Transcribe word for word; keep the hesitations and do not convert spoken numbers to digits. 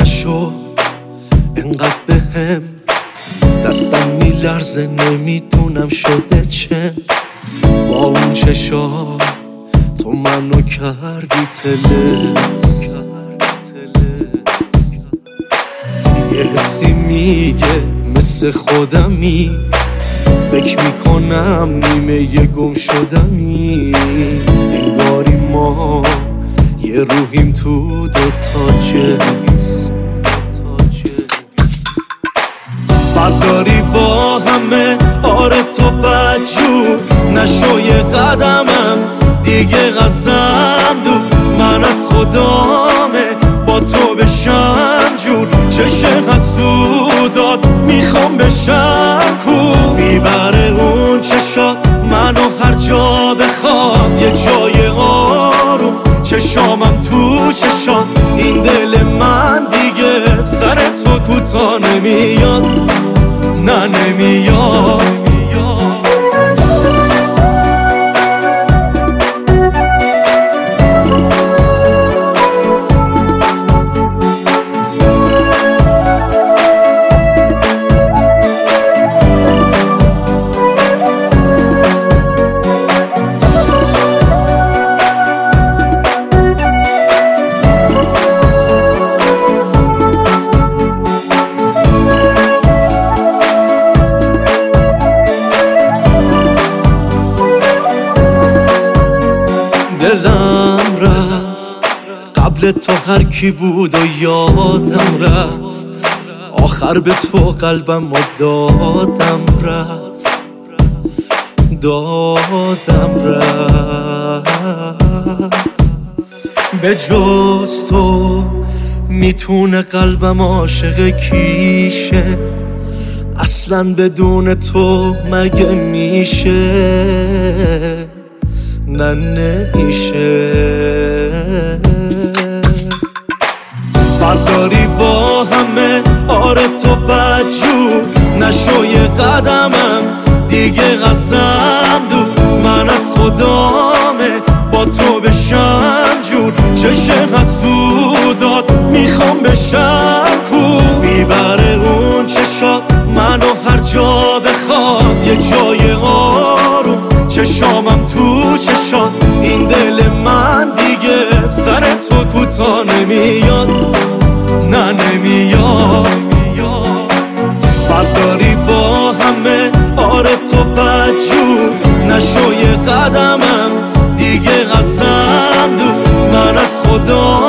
نشو انقدر بهم، دستم میلرزه نمیدونم شده چه. با اون چشا تو منو کردی تلس، یه حسی میگه مثل خودمی، فکر میکنم نیمه یه گم شدمی. انگاری ما یه روحیم تو دوتا جنس، برداری با همه آره تو بدجور نشو یه قدمم دیگه غزم دور. من از خدامه با تو بشم جور، چشم حسودات میخوام بشم کور. میبره اون چشات منو هر جا بخواد، یه جای آروم چشامم تو چشات. این دل من دیگه سر تو کوتاه نمیاد، نه نمیاد. دلم رفت قبل تو هر کی بود و یادم رفت، آخر به تو قلبم و دادم رفت، دادم رفت. به جز تو میتونه قلبم عاشق کیشه، اصلا بدون تو مگه میشه؟ نه نمیشه. برداری با همه آره تو بدجور نشو یه قدمم دیگه غزم دور. من از خدامه با تو بشم جور، چشم حسودات میخوام بشم کور. میبره اون چشات منو هر جا بخواد، یه جای آروم چشامم تو چشات. این دل من دیگه سر تو کوتاه نمیاد، نه نمیاد. برداری با همه آره تو بدجور نشو یه قدمم دیگه غزم دور. من از خدا